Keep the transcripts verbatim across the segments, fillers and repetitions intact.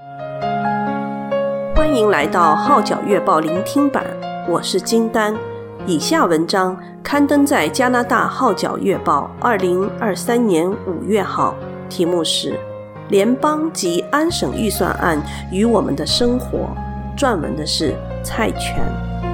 欢迎来到号角月报聆听版，我是金丹。以下文章刊登在加拿大号角月报二零二三年五月号，题目是联邦及安省预算案与我们的生活，撰文的是蔡全。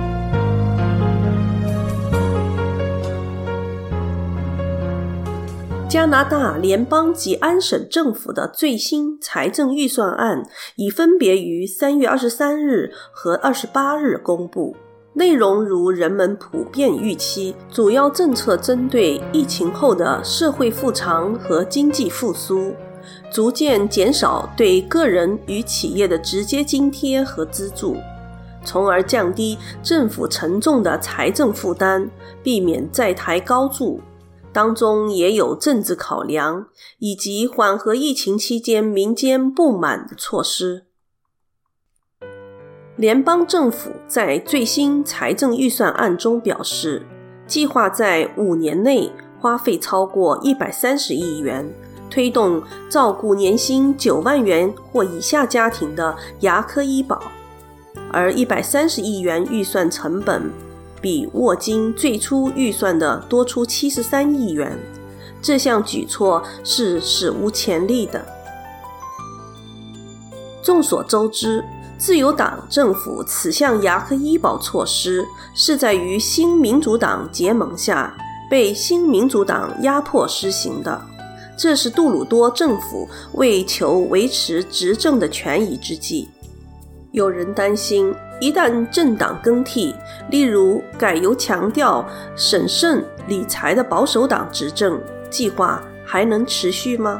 加拿大联邦及安省政府的最新财政预算案已分别于三月二十三日和二十八日公布，内容如人们普遍预期，主要政策针对疫情后的社会复常和经济复苏，逐渐减少对个人与企业的直接津贴和资助，从而降低政府沉重的财政负担，避免债台高筑。当中也有政治考量，以及缓和疫情期间民间不满的措施。联邦政府在最新财政预算案中表示，计划在五年内花费超过一百三十亿元，推动照顾年薪九万元或以下家庭的牙科医保，而一百三十亿元预算成本比沃金最初预算的多出七十三亿元，这项举措是史无前例的。众所周知，自由党政府此项牙科医保措施是在于新民主党结盟下被新民主党压迫施行的，这是杜鲁多政府为求维持执政的权宜之计。有人担心，一旦政党更替，例如改由强调审慎理财的保守党执政，计划还能持续吗？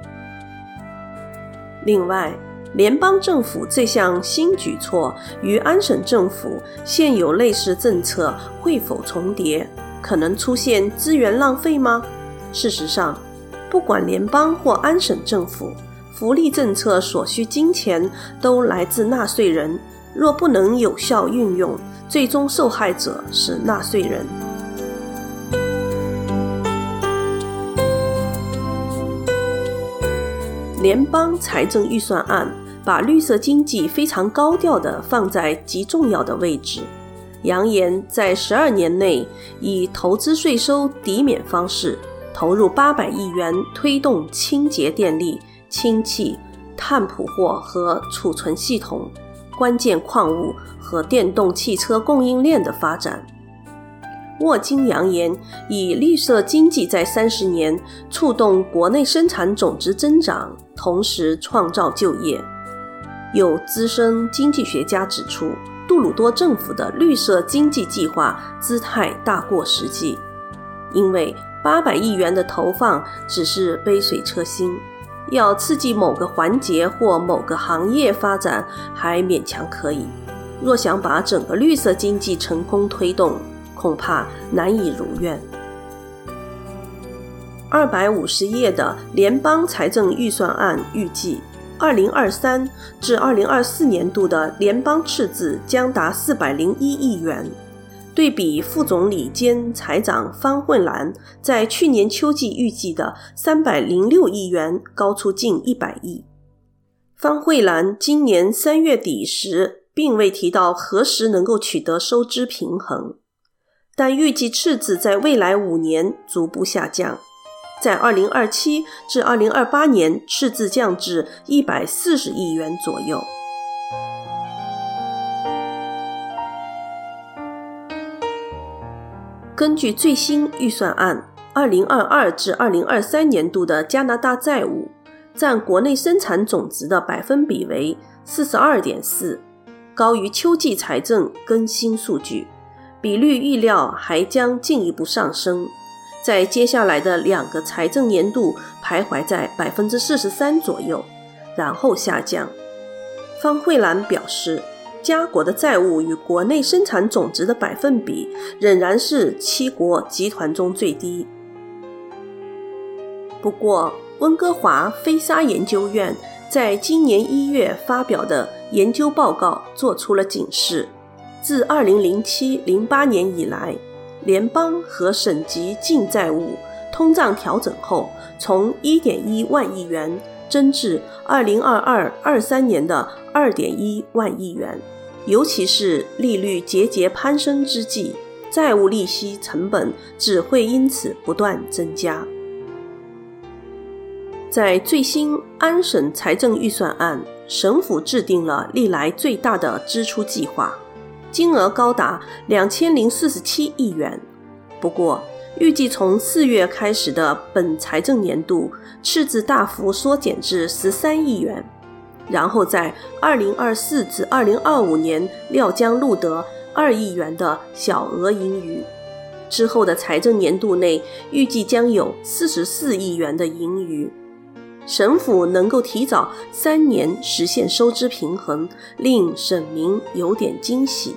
另外，联邦政府这项新举措与安省政府现有类似政策会否重叠？可能出现资源浪费吗？事实上，不管联邦或安省政府，福利政策所需金钱都来自纳税人，若不能有效运用，最终受害者是纳税人。联邦财政预算案把绿色经济非常高调地放在极重要的位置，扬言在十二年内以投资税收抵免方式投入八百亿元，推动清洁电力、氢气、碳捕获和储存系统、关键矿物和电动汽车供应链的发展。沃金扬言，以绿色经济在三十年触动国内生产总值增长，同时创造就业。有资深经济学家指出，杜鲁多政府的绿色经济计划姿态大过实际，因为八百亿元的投放只是杯水车薪，要刺激某个环节或某个行业发展还勉强可以，若想把整个绿色经济成功推动，恐怕难以如愿。二百五十页的联邦财政预算案预计，二零二三至二零二四年度的联邦赤字将达四百零一亿元，对比副总理兼财长方慧兰在去年秋季预计的三百零六亿元高出近一百亿。方慧兰今年三月底时并未提到何时能够取得收支平衡，但预计赤字在未来五年逐步下降，在二零二七至二零二八年赤字降至一百四十亿元左右。根据最新预算案，二零二二至二零二三年度的加拿大债务占国内生产总值的百分比为 四十二点四， 高于秋季财政更新数据，比率预料还将进一步上升，在接下来的两个财政年度徘徊在 百分之四十三 左右，然后下降。方慧兰表示，加国的债务与国内生产总值的百分比仍然是七国集团中最低。不过，温哥华菲沙研究院在今年一月发表的研究报告做出了警示，自二零零七至零八年以来，联邦和省级净债务通胀调整后从 一点一万亿元增至二零二二至二三年的 二点一万亿元。尤其是利率节节攀升之际，债务利息成本只会因此不断增加。在最新安省财政预算案，省府制定了历来最大的支出计划，金额高达两千零四十七亿元。不过，预计从四月开始的本财政年度赤字大幅缩减至十三亿元，然后在二零二四至二零二五年料将录得二亿元的小额盈余。之后的财政年度内预计将有四十四亿元的盈余。省府能够提早三年实现收支平衡，令省民有点惊喜。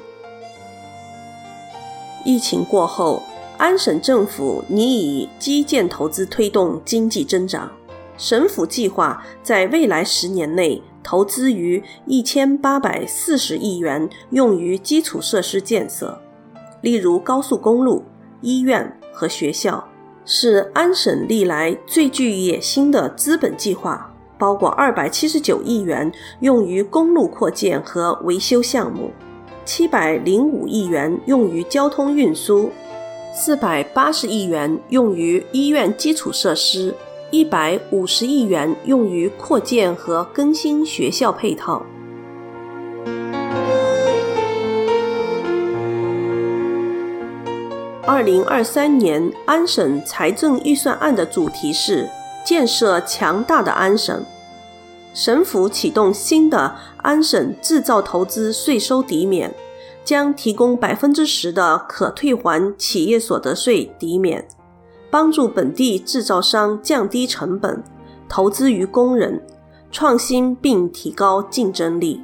疫情过后，安省政府拟以基建投资推动经济增长。省府计划在未来十年内投资逾一千八百四十亿元用于基础设施建设，例如高速公路、医院和学校，是安省历来最具野心的资本计划，包括二百七十九亿元用于公路扩建和维修项目，七百零五亿元用于交通运输，四百八十亿元用于医院基础设施，一百五十亿元用于扩建和更新学校配套。二零二三年安省财政预算案的主题是建设强大的安省。省府启动新的安省制造投资税收抵免，将提供 百分之十 的可退还企业所得税抵免，帮助本地制造商降低成本，投资于工人，创新并提高竞争力。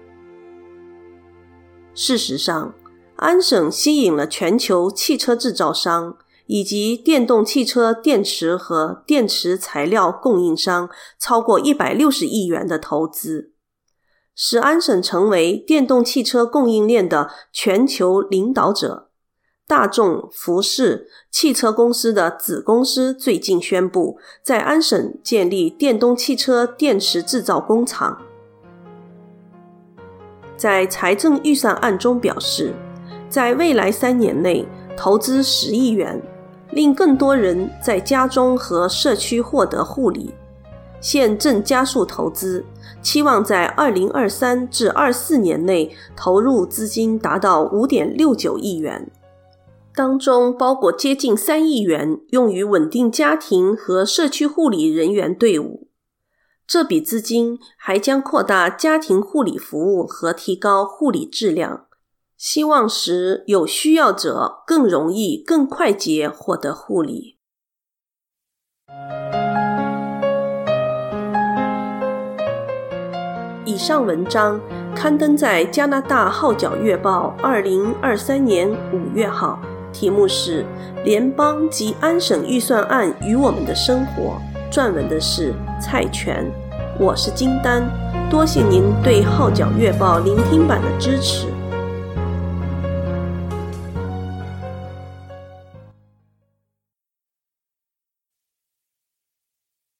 事实上，安省吸引了全球汽车制造商以及电动汽车电池和电池材料供应商超过一百六十亿元的投资，使安省成为电动汽车供应链的全球领导者。大众、福士汽车公司的子公司最近宣布在安省建立电动汽车电池制造工厂。在财政预算案中表示，在未来三年内投资十亿元，令更多人在家中和社区获得护理。现正加速投资，期望在二零二三至二四年内投入资金达到 五点六九亿元，当中包括接近三亿元用于稳定家庭和社区护理人员队伍。这笔资金还将扩大家庭护理服务和提高护理质量，希望使有需要者更容易、更快捷获得护理。以上文章刊登在加拿大号角月报二零二三年五月号，题目是联邦及安省预算案与我们的生活，撰文的是蔡全。我是金丹，多谢您对号角月报聆听版的支持。